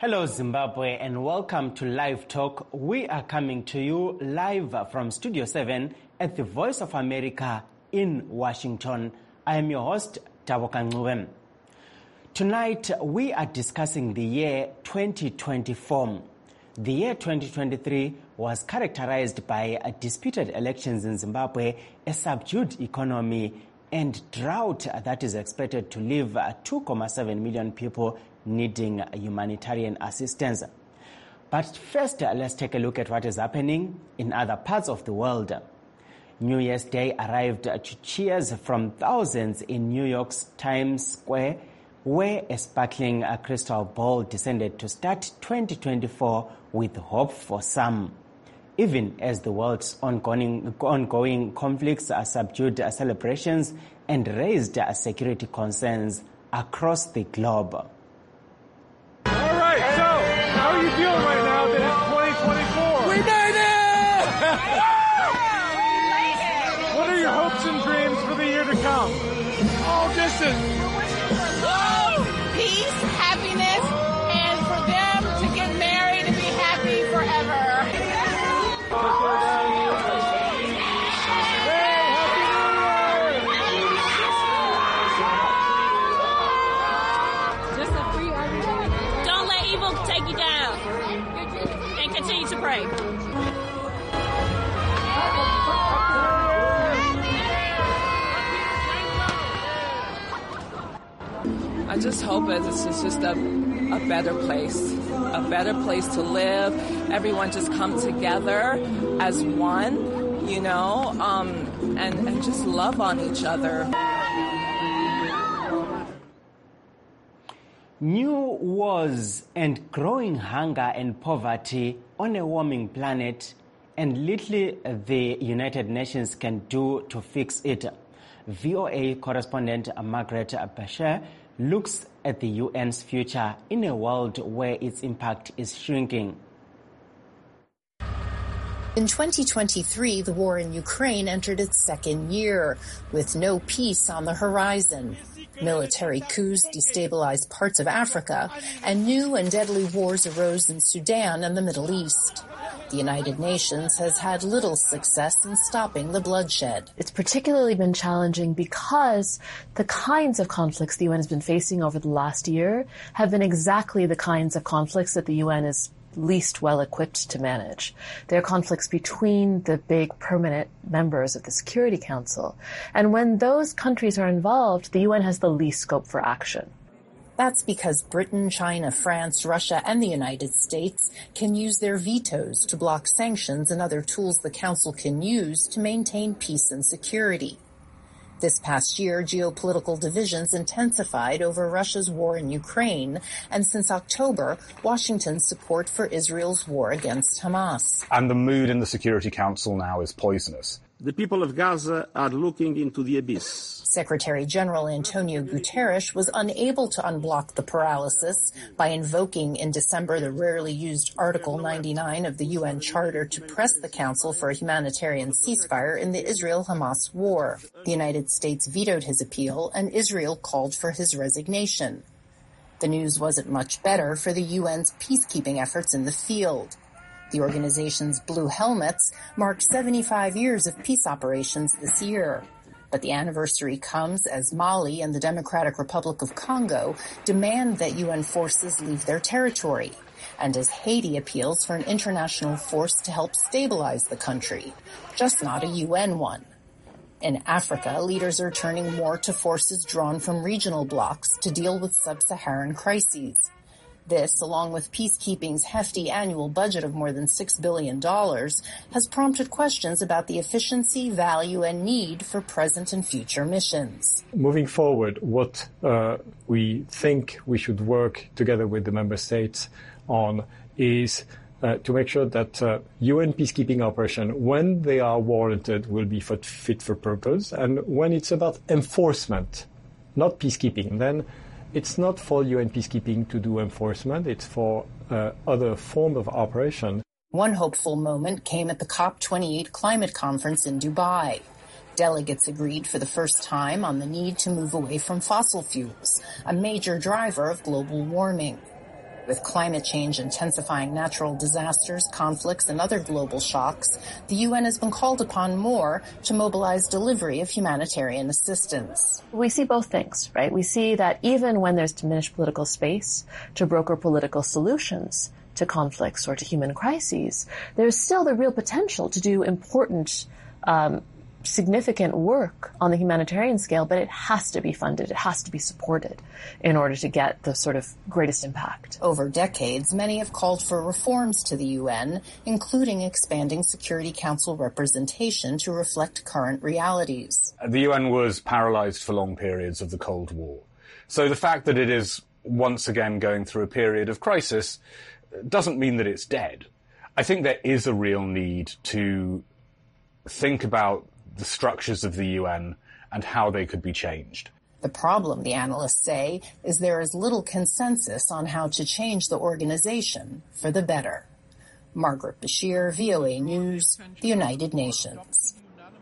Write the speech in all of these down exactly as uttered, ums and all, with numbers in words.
Hello Zimbabwe and welcome to Live Talk. We are coming to you live from Studio seven at the Voice of America in Washington. I am your host, Taboka Ngubem. Tonight we are discussing the year twenty twenty-four. The year twenty twenty-three was characterized by disputed elections in Zimbabwe, a subdued economy, and drought that is expected to leave two point seven million people needing humanitarian assistance. But first, let's take a look at what is happening in other parts of the world. New Year's Day arrived to cheers from thousands in New York's Times Square, where a sparkling crystal ball descended to start twenty twenty-four with hope for some. Even as the world's ongoing, ongoing conflicts subdued celebrations and raised security concerns across the globe. How are you feeling right now that it's twenty twenty-four? We made it! What are your hopes and dreams for the year to come? Oh, just a... peace, happiness, and for them to get married and be happy forever. Just a free everything. Don't let evil take you down. And continue to pray. I just hope that this is just a, a better place, a better place to live. Everyone just come together as one, you know, um, and, and just love on each other. New wars and growing hunger and poverty on a warming planet, and little the United Nations can do to fix it. V O A correspondent Margaret Bashir looks at the U N's future in a world where its impact is shrinking. In twenty twenty-three, the war in Ukraine entered its second year, with no peace on the horizon. Military coups destabilized parts of Africa, and new and deadly wars arose in Sudan and the Middle East. The United Nations has had little success in stopping the bloodshed. It's particularly been challenging because the kinds of conflicts the U N has been facing over the last year have been exactly the kinds of conflicts that the U N is least well equipped to manage. They're conflicts between the big permanent members of the Security Council. And when those countries are involved, the U N has the least scope for action. That's because Britain, China, France, Russia, and the United States can use their vetoes to block sanctions and other tools the Council can use to maintain peace and security. This past year, geopolitical divisions intensified over Russia's war in Ukraine, and since October, Washington's support for Israel's war against Hamas. And the mood in the Security Council now is poisonous. The people of Gaza are looking into the abyss. Secretary General Antonio Guterres was unable to unblock the paralysis by invoking in December the rarely used Article ninety-nine of the U N Charter to press the Council for a humanitarian ceasefire in the Israel-Hamas war. The United States vetoed his appeal, and Israel called for his resignation. The news wasn't much better for the U N's peacekeeping efforts in the field. The organization's Blue Helmets marked seventy-five years of peace operations this year. But the anniversary comes as Mali and the Democratic Republic of Congo demand that U N forces leave their territory, and as Haiti appeals for an international force to help stabilize the country, just not a U N one. In Africa, leaders are turning more to forces drawn from regional blocs to deal with sub-Saharan crises. This, along with peacekeeping's hefty annual budget of more than six billion dollars, has prompted questions about the efficiency, value, and need for present and future missions. Moving forward, what uh, we think we should work together with the member states on is uh, to make sure that uh, U N peacekeeping operations, when they are warranted, will be fit for purpose, and when it's about enforcement, not peacekeeping, then it's not for U N peacekeeping to do enforcement. It's for uh, other form of operation. One hopeful moment came at the COP twenty-eight climate conference in Dubai. Delegates agreed for the first time on the need to move away from fossil fuels, a major driver of global warming. With climate change intensifying natural disasters, conflicts, and other global shocks, the U N has been called upon more to mobilize delivery of humanitarian assistance. We see both things, right? We see that even when there's diminished political space to broker political solutions to conflicts or to human crises, there's still the real potential to do important um, significant work on the humanitarian scale, but it has to be funded, it has to be supported in order to get the sort of greatest impact. Over decades, many have called for reforms to the U N, including expanding Security Council representation to reflect current realities. The U N was paralyzed for long periods of the Cold War. So the fact that it is once again going through a period of crisis doesn't mean that it's dead. I think there is a real need to think about the structures of the U N and how they could be changed. The problem, the analysts say, is there is little consensus on how to change the organization for the better. Margaret Bashir, V O A News, the United Nations.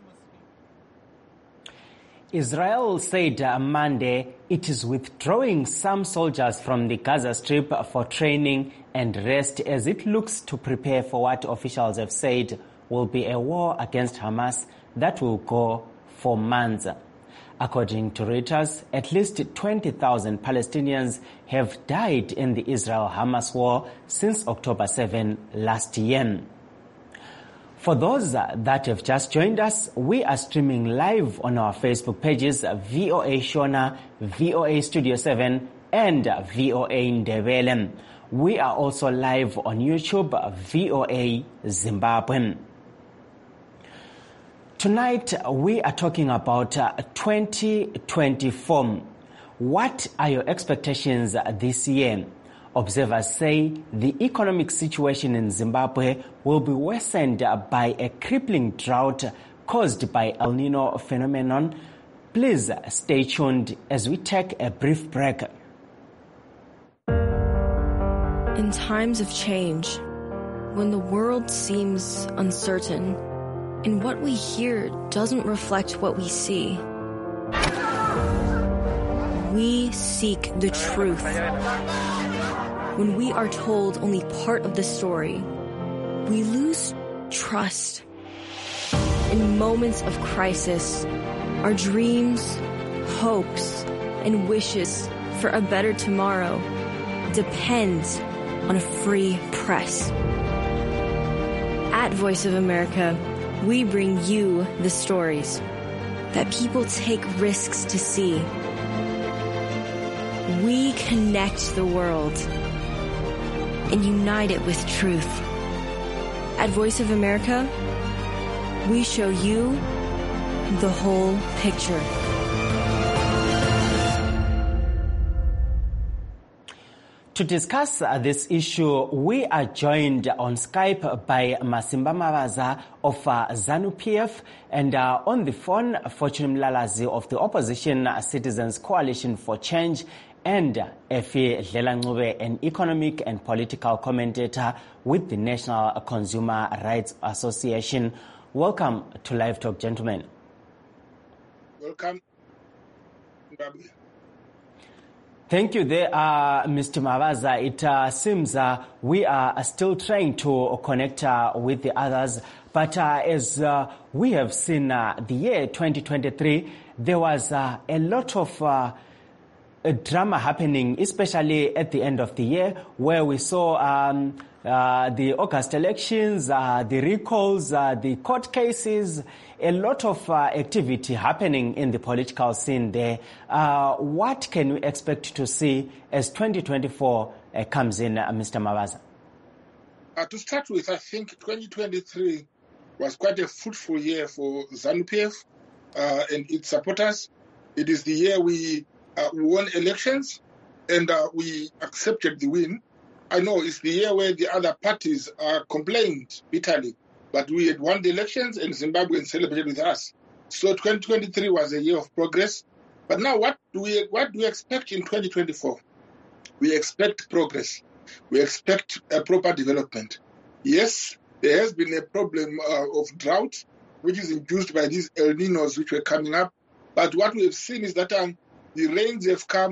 Israel said Monday it is withdrawing some soldiers from the Gaza Strip for training and rest as it looks to prepare for what officials have said will be a war against Hamas that will go for months. According to Reuters, at least twenty thousand Palestinians have died in the Israel-Hamas war since October seventh last year. For those that have just joined us, we are streaming live on our Facebook pages V O A Shona, V O A Studio seven, and V O A Ndebele. We are also live on YouTube, V O A Zimbabwe. Tonight, we are talking about uh, twenty twenty-four. What are your expectations this year? Observers say the economic situation in Zimbabwe will be worsened by a crippling drought caused by El Nino phenomenon. Please stay tuned as we take a brief break. In times of change, when the world seems uncertain, and what we hear doesn't reflect what we see, we seek the truth. When we are told only part of the story, we lose trust. In moments of crisis, our dreams, hopes, and wishes for a better tomorrow depends on a free press. At Voice of America, we bring you the stories that people take risks to see. We connect the world and unite it with truth. At Voice of America, we show you the whole picture. To discuss uh, this issue, we are joined on Skype by Masimba Mavaza of uh, ZANU-P F and uh, on the phone, Fortune Mlalazi of the Opposition Citizens Coalition for Change, and uh, Effie Dlelangube, an economic and political commentator with the National Consumer Rights Association. Welcome to Live Talk, gentlemen. Welcome, Babu. Thank you there, uh, Mister Mavaza. It uh, seems uh, we are still trying to connect uh, with the others, but uh, as uh, we have seen uh, the year twenty twenty-three, there was uh, a lot of uh, drama happening, especially at the end of the year, where we saw um, uh, the August elections, uh, the recalls, uh, the court cases, a lot of uh, activity happening in the political scene there. Uh, what can we expect to see as twenty twenty-four uh, comes in, uh, Mister Mavaza? Uh, to start with, I think twenty twenty-three was quite a fruitful year for ZANU-P F uh, and its supporters. It is the year we, uh, we won elections and uh, we accepted the win. I know it's the year where the other parties uh, complained bitterly, but we had won the elections and Zimbabweans celebrated with us. So twenty twenty-three was a year of progress. But now what do we what do we expect in twenty twenty-four? We expect progress. We expect a proper development. Yes, there has been a problem uh, of drought, which is induced by these El Ninos which were coming up. But what we have seen is that um, the rains have come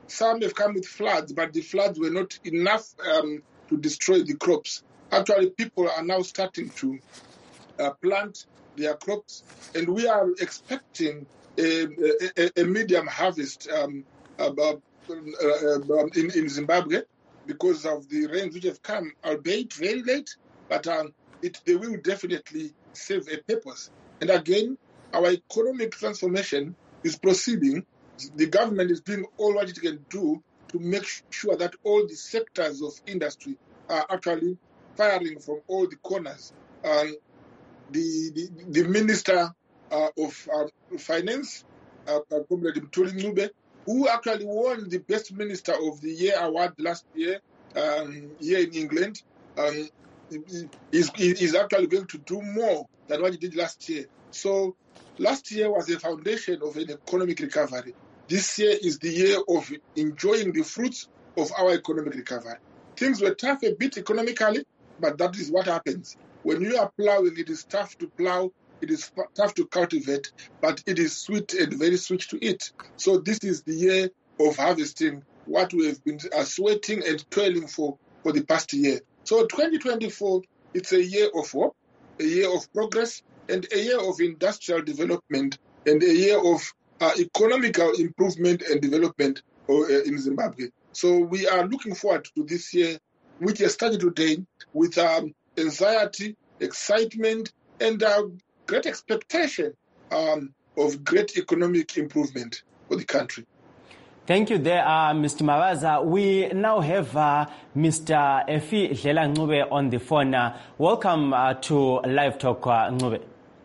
some have come with floods, but the floods were not enough um, to destroy the crops. Actually, people are now starting to uh, plant their crops, and we are expecting a, a, a medium harvest um, about, uh, uh, in, in Zimbabwe because of the rains which have come, albeit very late, but um, it, they will definitely serve a purpose. And again, our economic transformation is proceeding. The government is doing all what it can do to make sure that all the sectors of industry are actually firing from all the corners. Um, the, the the Minister uh, of uh, Finance, uh, Comrade Mthuli Ncube, who actually won the Best Minister of the Year award last year um, here in England, um, is, is actually going to do more than what he did last year. So last year was a foundation of an economic recovery. This year is the year of enjoying the fruits of our economic recovery. Things were tough a bit economically, but that is what happens. When you are plowing, it is tough to plow, it is tough to cultivate, but it is sweet and very sweet to eat. So this is the year of harvesting what we have been uh, sweating and toiling for for the past year. So twenty twenty-four, it's a year of hope, a year of progress, and a year of industrial development, and a year of uh, economical improvement and development uh, in Zimbabwe. So we are looking forward to this year, which has started today with um, anxiety, excitement, and uh, great expectation um, of great economic improvement for the country. Thank you there, uh, Mister Mavaza. We now have uh, Mister Effie Dlela Ncube on the phone. Uh, welcome uh, to Live Talk, uh, Ncube.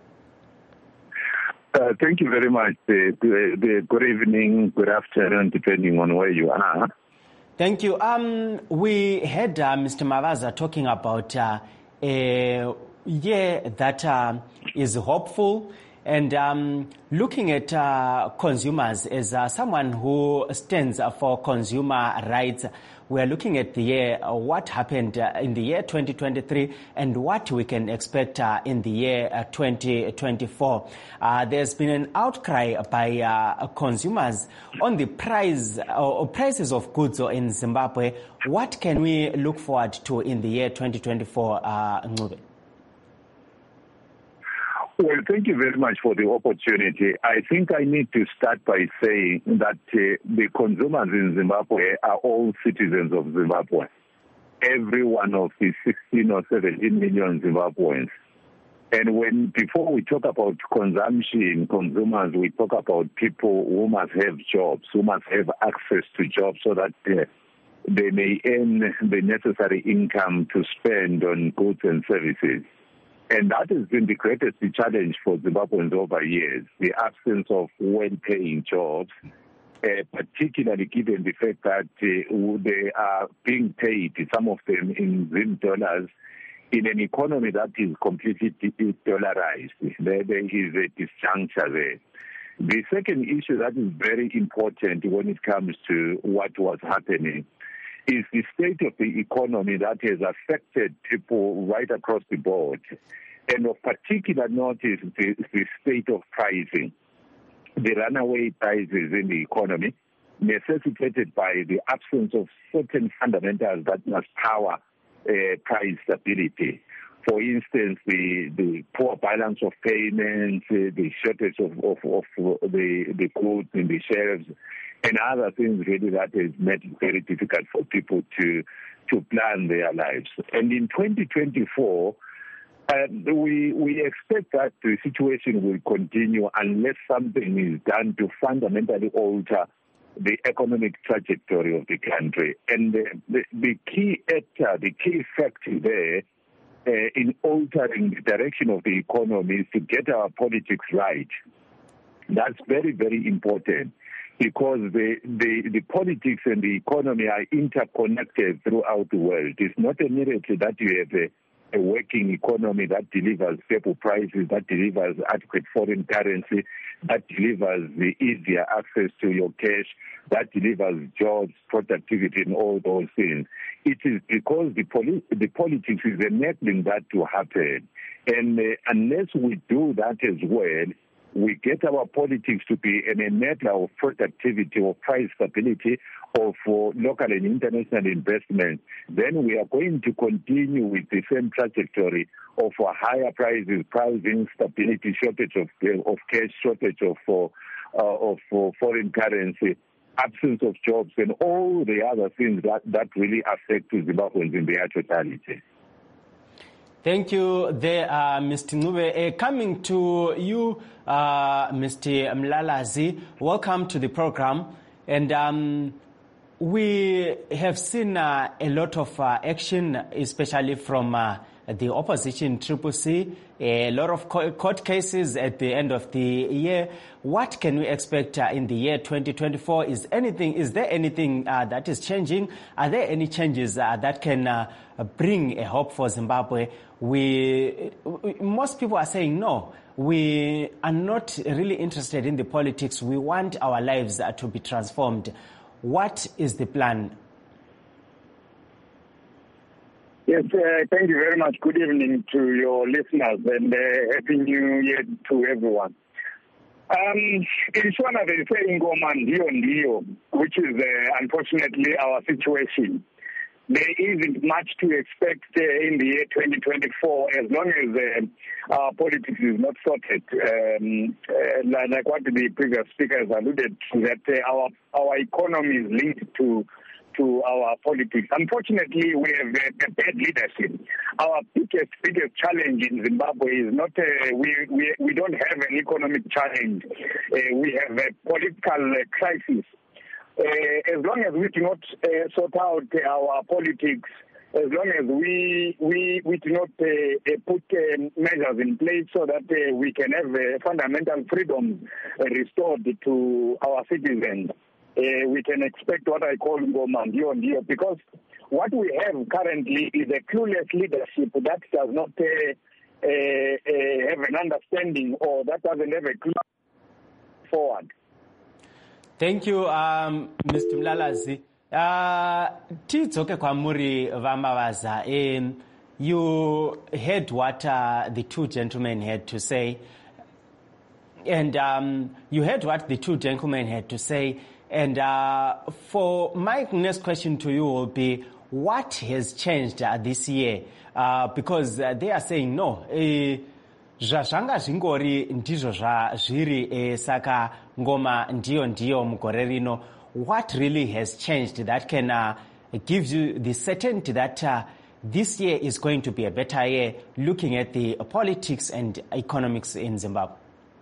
Uh, thank you very much. Uh, good, good evening, good afternoon, depending on where you are. Thank you. Um, we had uh, Mister Mavaza talking about uh, a year that uh, is hopeful. And um, looking at uh, consumers as uh, someone who stands for consumer rights, we're looking at the year, uh, what happened uh, in the year twenty twenty-three and what we can expect uh, in the year uh, twenty twenty-four. Uh, there's been an outcry by uh, consumers on the price uh, or prices of goods in Zimbabwe. What can we look forward to in the year twenty twenty-four, uh, Ncube? Well, thank you very much for the opportunity. I think I need to start by saying that uh, the consumers in Zimbabwe are all citizens of Zimbabwe. Every one of the sixteen or seventeen million Zimbabweans. And when before we talk about consumption, consumers, we talk about people who must have jobs, who must have access to jobs so that uh, they may earn the necessary income to spend on goods and services. And that has been the greatest challenge for Zimbabweans over years, the absence of well-paying jobs, uh, particularly given the fact that uh, they are being paid, some of them in Zim dollars, in an economy that is completely dollarized. There, there is a disjuncture there. The second issue that is very important when it comes to what was happening is the state of the economy that has affected people right across the board. And of particular note is the, the state of pricing, the runaway prices in the economy, necessitated by the absence of certain fundamentals that must power uh, price stability. For instance, the, the poor balance of payments, uh, the shortage of, of, of the, the goods in the shelves, and other things really that has made it very difficult for people to to plan their lives. And in twenty twenty-four, uh, we we expect that the situation will continue unless something is done to fundamentally alter the economic trajectory of the country. And the, the, the key actor, the key factor there uh, in altering the direction of the economy is to get our politics right. That's very, very important, because the, the, the politics and the economy are interconnected throughout the world. It's not a miracle that you have a, a working economy that delivers stable prices, that delivers adequate foreign currency, that delivers the easier access to your cash, that delivers jobs, productivity, and all those things. It is because the, poli- the politics is enabling that to happen. And uh, unless we do that as well, we get our politics to be in a matter of productivity, of price stability, of uh, local and international investment, then we are going to continue with the same trajectory of uh, higher prices, pricing stability, shortage of, uh, of cash, shortage of, uh, uh, of uh, foreign currency, absence of jobs, and all the other things that, that really affect Zimbabweans in their totality. Thank you there, uh, Mister Ncube. Uh, coming to you, uh, Mister Mlalazi, welcome to the program. And um, we have seen uh, a lot of uh, action, especially from uh, the opposition, Triple C, a lot of court cases at the end of the year. What can we expect uh, in the year twenty twenty-four? Is anything? Is there anything uh, that is changing? Are there any changes uh, that can uh, bring a hope for Zimbabwe? We, most people are saying no. We are not really interested in the politics. We want our lives uh, to be transformed. What is the plan? Yes, uh, thank you very much. Good evening to your listeners and uh, Happy New Year to everyone. Um, in Shona, they say Ngoma Ndio Ndio, which is uh, unfortunately our situation. There isn't much to expect uh, in the year twenty twenty-four as long as uh, our politics is not sorted. Um, uh, like what the previous speakers alluded to, that uh, our our economy is linked to to our politics. Unfortunately, we have a, a bad leadership. Our biggest biggest challenge in Zimbabwe is not uh, we, we we don't have an economic challenge. Uh, we have a political uh, crisis. Uh, as long as we do not uh, sort out uh, our politics, as long as we we we do not uh, uh, put uh, measures in place so that uh, we can have uh, fundamental freedom uh, restored to our citizens, uh, we can expect what I call Ngoma Ndio Ndio, because what we have currently is a clueless leadership that does not uh, uh, uh, have an understanding, or that doesn't have a clue forward. Thank you, um, Mister Mlalazi. Uh, Tidzoke kwamuri vamavaza. Um, you heard what uh, the two gentlemen had to say, and um, you heard what the two gentlemen had to say. And uh, for my next question to you will be, what has changed uh, this year? Uh, because uh, they are saying no. Uh, zvazvanga zvingori ndizvo zviri saka ngoma ndiyo ndiyo mugore rino. What really has changed that can uh, give you the certainty that uh, this year is going to be a better year, looking at the politics and economics in Zimbabwe?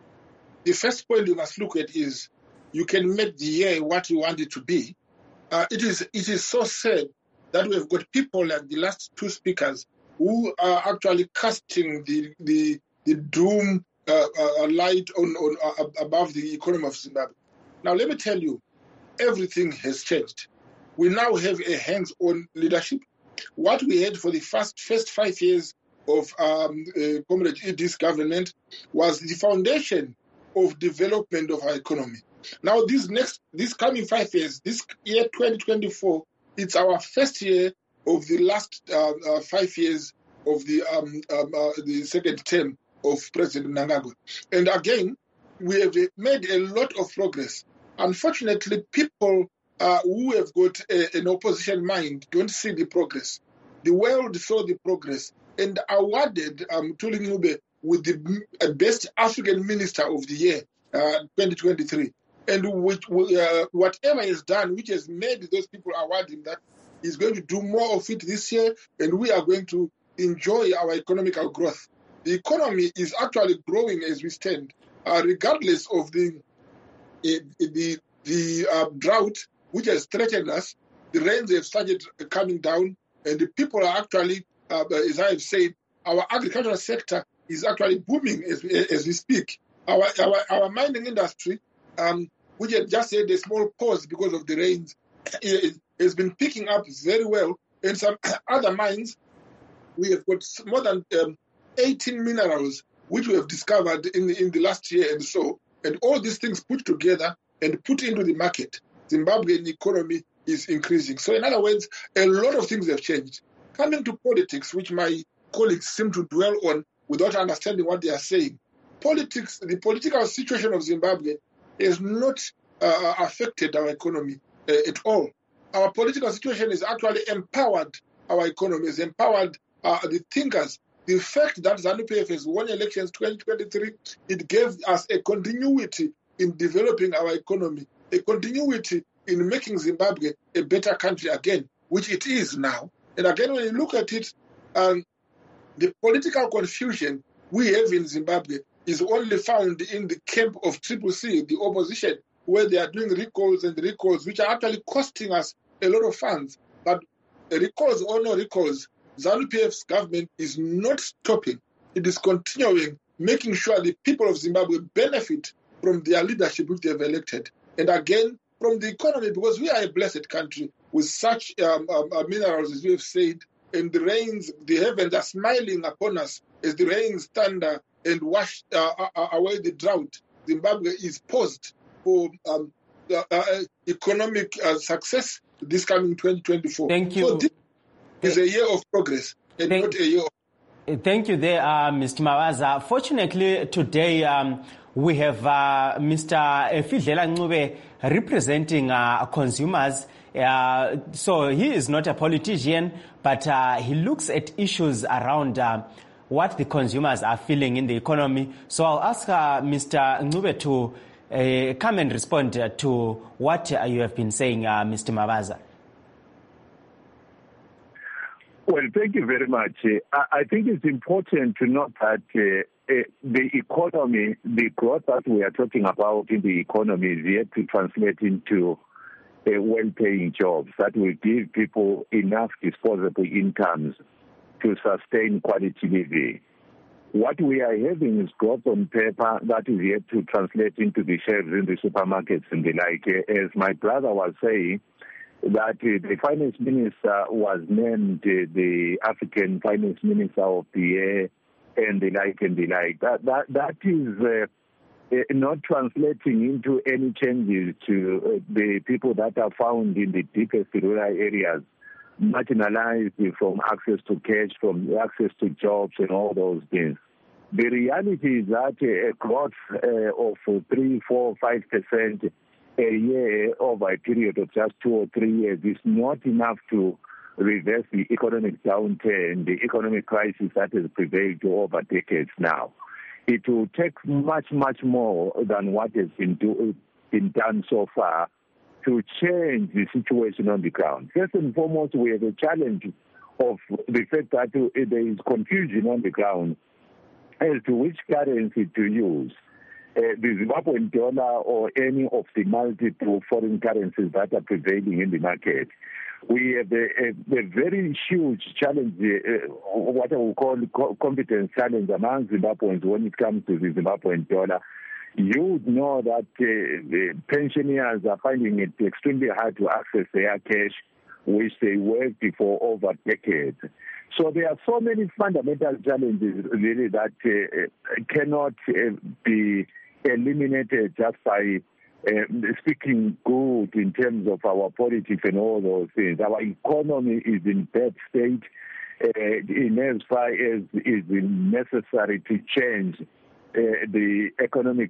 The first point you must look at is you can make the year what you want it to be. Uh, it is it is so sad that we have got people like the last two speakers who are actually casting the the the doom uh, uh, light on, on uh, above the economy of Zimbabwe. Now, let me tell you, everything has changed. We now have a hands-on leadership. What we had for the first first five years of um, uh, Comrade Edie's government was the foundation of development of our economy. Now, this next, this coming five years, this year twenty twenty-four, it's our first year of the last uh, uh, five years of the um, um, uh, the second term of President Mnangagwa. And again, we have made a lot of progress. Unfortunately, people uh, who have got a, an opposition mind don't see the progress. The world saw the progress and awarded um, Thuli Ncube with the best African Minister of the Year, uh, twenty twenty-three. And which, uh, whatever is done, which has made those people award him that, he's going to do more of it this year, and we are going to enjoy our economical growth. The economy is actually growing as we stand, uh, regardless of the uh, the the uh, drought which has threatened us. The rains have started coming down, and the people are actually, uh, as I have said, our agricultural sector is actually booming as we, as we speak. Our our, our mining industry, um, which had just had a small pause because of the rains, has been picking up very well. And some other mines, we have got more than um, eighteen minerals which we have discovered in the, in the last year and so, and all these things put together and put into the market, Zimbabwean economy is increasing. So in other words, a lot of things have changed. Coming to politics, which my colleagues seem to dwell on without understanding what they are saying, politics, the political situation of Zimbabwe has not uh, affected our economy uh, at all. Our political situation has actually empowered our economy, has empowered uh, the thinkers. The fact that ZANU-P F has won elections twenty twenty-three, it gave us a continuity in developing our economy, a continuity in making Zimbabwe a better country again, which it is now. And again, when you look at it, um, the political confusion we have in Zimbabwe is only found in the camp of Triple C, the opposition, where they are doing recalls and recalls, which are actually costing us a lot of funds. But recalls or no recalls, ZANU-P F's government is not stopping. It is continuing, making sure the people of Zimbabwe benefit from their leadership which they have elected. And again, from the economy, because we are a blessed country with such um, um, uh, minerals, as we have said, and the rains, the heavens are smiling upon us as the rains thunder and wash uh, uh, away the drought. Zimbabwe is poised for um, uh, uh, economic uh, success this coming twenty twenty-four. Thank you. So this is a year of progress and Thank, not a year of... Thank you there, uh, Mister Mabaza. Fortunately, today um, we have uh, Mister Fidlela Ncube representing uh, consumers. Uh, so he is not a politician, but uh, he looks at issues around uh, what the consumers are feeling in the economy. So I'll ask uh, Mister Ncube to uh, come and respond uh, to what uh, you have been saying, uh, Mister Mabaza. Well, thank you very much. Uh, I think it's important to note that uh, uh, the economy, the growth that we are talking about in the economy is yet to translate into uh, well-paying jobs that will give people enough disposable incomes to sustain quality living. What we are having is growth on paper that is yet to translate into the shelves in the supermarkets and the like. As my brother was saying, that uh, the finance minister was named uh, the African finance minister of the year and the like and the like. That that that is uh, uh, not translating into any changes to uh, the people that are found in the deepest rural areas, marginalized from access to cash, from access to jobs and all those things. The reality is that uh, a growth uh, of three, four, five percent a year over a period of just two or three years is not enough to reverse the economic downturn, the economic crisis that has prevailed over decades now. It will take much, much more than what has been, do, been done so far to change the situation on the ground. First and foremost, we have a challenge of the fact that there is confusion on the ground as to which currency to use. Uh, the Zimbabwean dollar or any of the multiple foreign currencies that are prevailing in the market. We have a, a, a very huge challenge, uh, what I would call co- competence challenge among Zimbabweans when it comes to the Zimbabwean dollar. You would know that uh, the pensioners are finding it extremely hard to access their cash, which they worked for over decades. So there are so many fundamental challenges really that uh, cannot uh, be eliminated just by uh, speaking good in terms of our politics and all those things. Our economy is in bad state uh, in as far as is necessary to change uh, the economic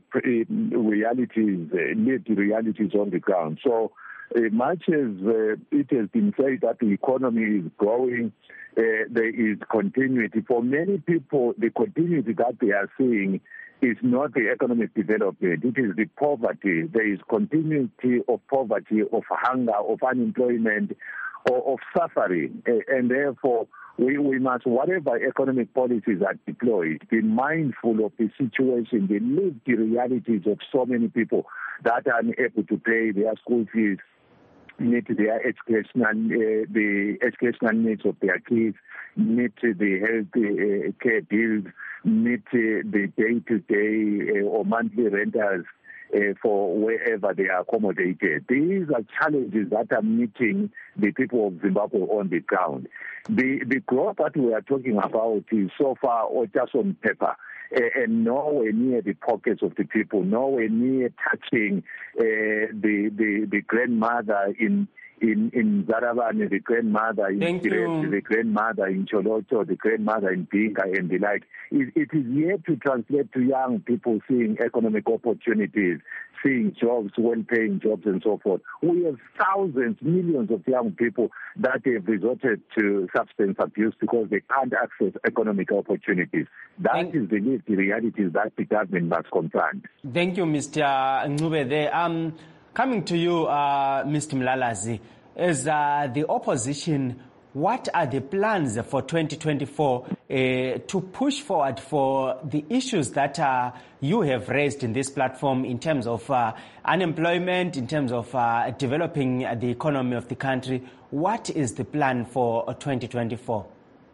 realities, uh, need realities on the ground. So uh, much as uh, it has been said that the economy is growing, uh, there is continuity. For many people, the continuity that they are seeing is not the economic development. It is the poverty. There is continuity of poverty, of hunger, of unemployment, or of suffering. And therefore, we, we must, whatever economic policies are deployed, be mindful of the situation, the lived realities of so many people that are unable to pay their school fees, meet their educational, uh, the educational needs of their kids, meet the health uh, care bills, meet uh, the day-to-day uh, or monthly rentals uh, for wherever they are accommodated. These are challenges that are meeting the people of Zimbabwe on the ground. The, the growth that we are talking about is so far or just on paper, uh, and nowhere near the pockets of the people, nowhere near touching uh, the, the, the grandmother in in, in Zarabane, the grandmother in Kireti, the grandmother in Cholocho, the grandmother in Binga and the like. It, it is yet to translate to young people seeing economic opportunities, seeing jobs, well-paying jobs and so forth. We have thousands, millions of young people that have resorted to substance abuse because they can't access economic opportunities. That Thank is the lived reality that the government must confront. Thank you, Mister Ncube. There. Um, coming to you, uh, Mister Mlalazi, as uh, the opposition, what are the plans for twenty twenty-four uh, to push forward for the issues that uh, you have raised in this platform in terms of uh, unemployment, in terms of uh, developing the economy of the country? What is the plan for twenty twenty-four?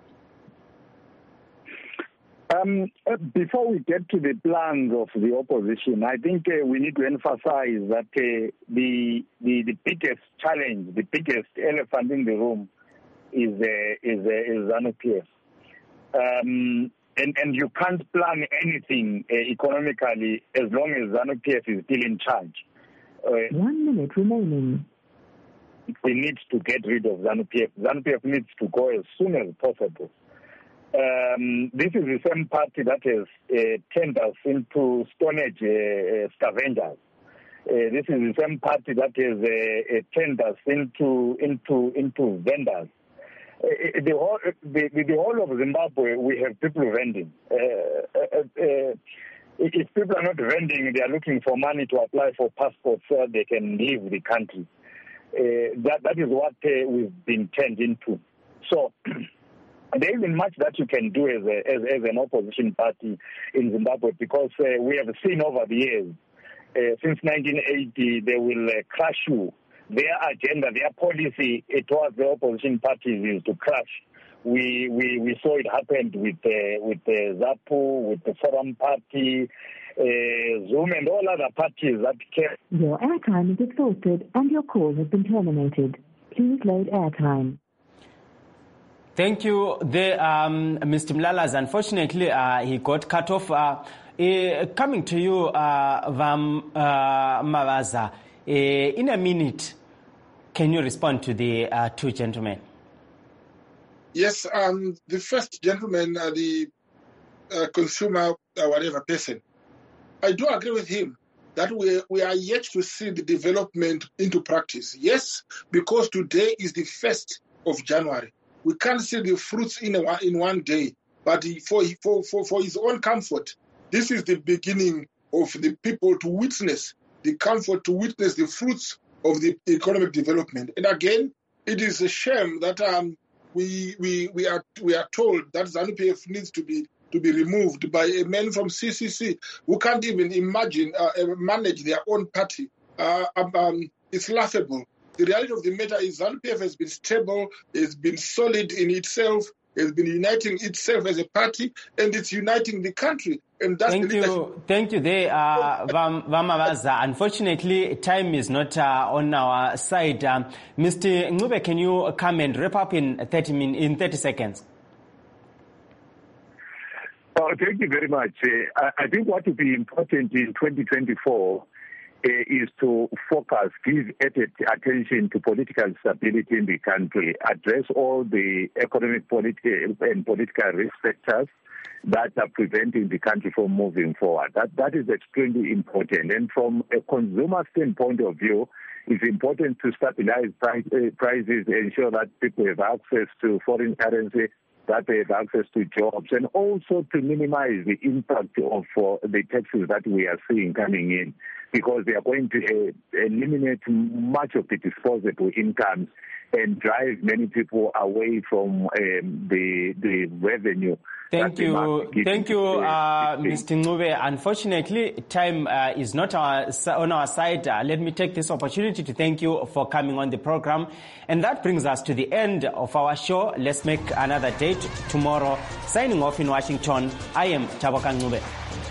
Um, before we get to the plans of the opposition, I think uh, we need to emphasize that uh, the, the the biggest challenge, the biggest elephant in the room is uh, is uh, is ZANU-P F. Um, and, and you can't plan anything uh, economically as long as ZANU-P F is still in charge. Uh, One minute remaining. We need to get rid of ZANU-P F. ZANU-P F needs to go as soon as possible. Um, this is the same party that has uh, turned us into Stone Age uh, scavengers. Uh, this is the same party that has uh, uh, turned us into into into vendors. Uh, the whole the, the whole of Zimbabwe, we have people vending. Uh, uh, uh, if people are not vending, they are looking for money to apply for passports so they can leave the country. Uh, that that is what uh, we've been turned into. So. There isn't much that you can do as, a, as, as an opposition party in Zimbabwe because uh, we have seen over the years, uh, since nineteen eighty, they will uh, crush you. Their agenda, their policy towards the opposition parties is to crush. We we, we saw it happened with uh, with uh, ZAPU, with the Forum Party, uh, Zoom, and all other parties that came. Your airtime is exhausted and your call has been terminated. Please load airtime. Thank you, the, um, Mister Mlalazi. Unfortunately, uh, he got cut off. Uh, uh, coming to you, uh, Vam uh, Mavaza, uh, in a minute, can you respond to the uh, two gentlemen? Yes, um, the first gentleman, uh, the uh, consumer, uh, whatever person, I do agree with him that we, we are yet to see the development into practice. Yes, because today is the first of January. We can't see the fruits in a, in one day, but for, for, for, for his own comfort, this is the beginning of the people to witness the comfort, to witness the fruits of the economic development. And again, it is a shame that um, we we we are we are told that ZANU-P F needs to be to be removed by a man from C C C who can't even imagine uh, manage their own party. Uh, um, it's laughable. The reality of the matter is ZANU-P F has been stable, has been solid in itself, has been uniting itself as a party, and it's uniting the country. And that's Thank the you. Thank you there, uh, Vamavaza. Unfortunately, time is not uh, on our side. Um, Mister Ncube, can you come and wrap up in thirty min- in thirty seconds? Oh, thank you very much. Uh, I, I think what will be important in twenty twenty-four Uh, is to focus, give added attention to political stability in the country, address all the economic politi- and political risk factors that are preventing the country from moving forward. That That is extremely important. And from a consumer standpoint of view, it's important to stabilize price, uh, prices, ensure that people have access to foreign currency, that they have access to jobs, and also to minimize the impact of uh, the taxes that we are seeing coming in, because they are going to uh, eliminate much of the disposable incomes and drive many people away from um, the the revenue. Thank you. Thank you, uh, Mister Ncube. Unfortunately, time uh, is not our, on our side. Uh, let me take this opportunity to thank you for coming on the program. And that brings us to the end of our show. Let's make another date tomorrow. Signing off in Washington, I am Taboka Ncube.